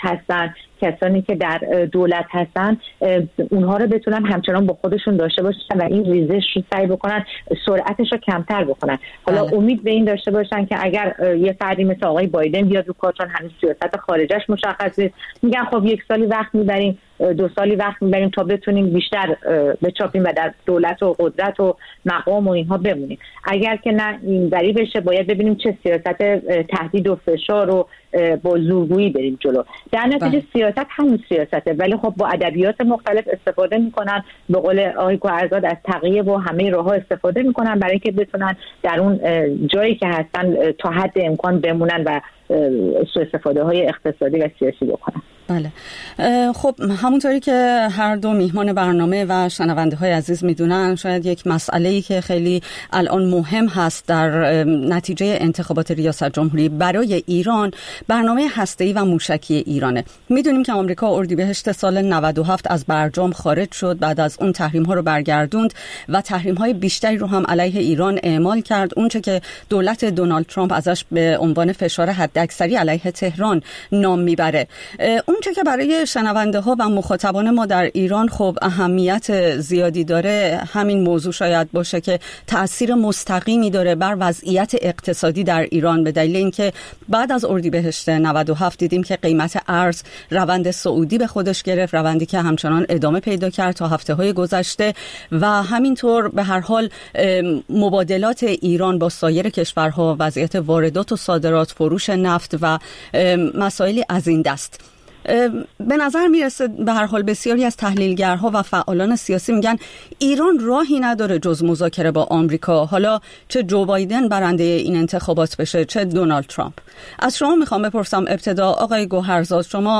هستن، کسانی که در دولت هستن، اونها رو بتونن همچنان با خودشون داشته باشن و این ریزش رو سعی بکنن سرعتش رو کمتر بکنن. حالا امید به این داشته باشن که اگر یه فردی مثل آقای بایدن بیاد رو کار، چون هنوز سیاست خارجش مشخص نیست، میگن خب 1 سالی وقت میبریم، 2 سالی وقت میبریم تا بتونیم بیشتر بچاپیم و در دولت و قدرت و مقام و اینها بمونیم. اگر که نه اینوری بشه، باید ببینیم چه سیاست تهدید و فشار و با زورگویی بریم جلو. در نتیجه سیاست همون سیاسته، ولی خب با ادبیات مختلف استفاده میکنن، به قول آقای گوهرزاد از تقیه و همه راه‌ها استفاده میکنن برای اینکه بتونن در اون جایی که هستن تا حد امکان بمونن و سوء استفاده های اقتصادی و سیاسی بکنن. بله. خب همونطوری که هر دو میهمان برنامه و شنونده های عزیز میدونن، شاید یک مسئله‌ای که خیلی الان مهم هست در نتیجه انتخابات ریاست جمهوری برای ایران، برنامه هسته‌ای و موشکی ایرانه. میدونیم که آمریکا اردیبهشت سال 97 از برجام خارج شد، بعد از اون تحریم ها رو برگردوند و تحریم های بیشتری رو هم علیه ایران اعمال کرد، اونچه که دولت دونالد ترامپ ازش به عنوان فشار حداکثری علیه تهران نام میبره. اونچه که برای شنونده ها و مخاطبان ما در ایران خب اهمیت زیادی داره، همین موضوع شاید باشه که تأثیر مستقیمی داره بر وضعیت اقتصادی در ایران، به دلیل اینکه بعد از اردیبهشت 97 دیدیم که قیمت ارز روند صعودی به خودش گرفت، روندی که همچنان ادامه پیدا کرد تا هفته‌های گذشته، و همینطور به هر حال مبادلات ایران با سایر کشورها، وضعیت واردات و صادرات، فروش نفت و مسائلی از این دست. به نظر میرسه به هر حال بسیاری از تحلیلگرها و فعالان سیاسی میگن ایران راهی نداره جز مذاکره با آمریکا، حالا چه جو بایدن برنده این انتخابات بشه چه دونالد ترامپ. از شما میخوام بپرسم ابتدا آقای گوهرزاد، شما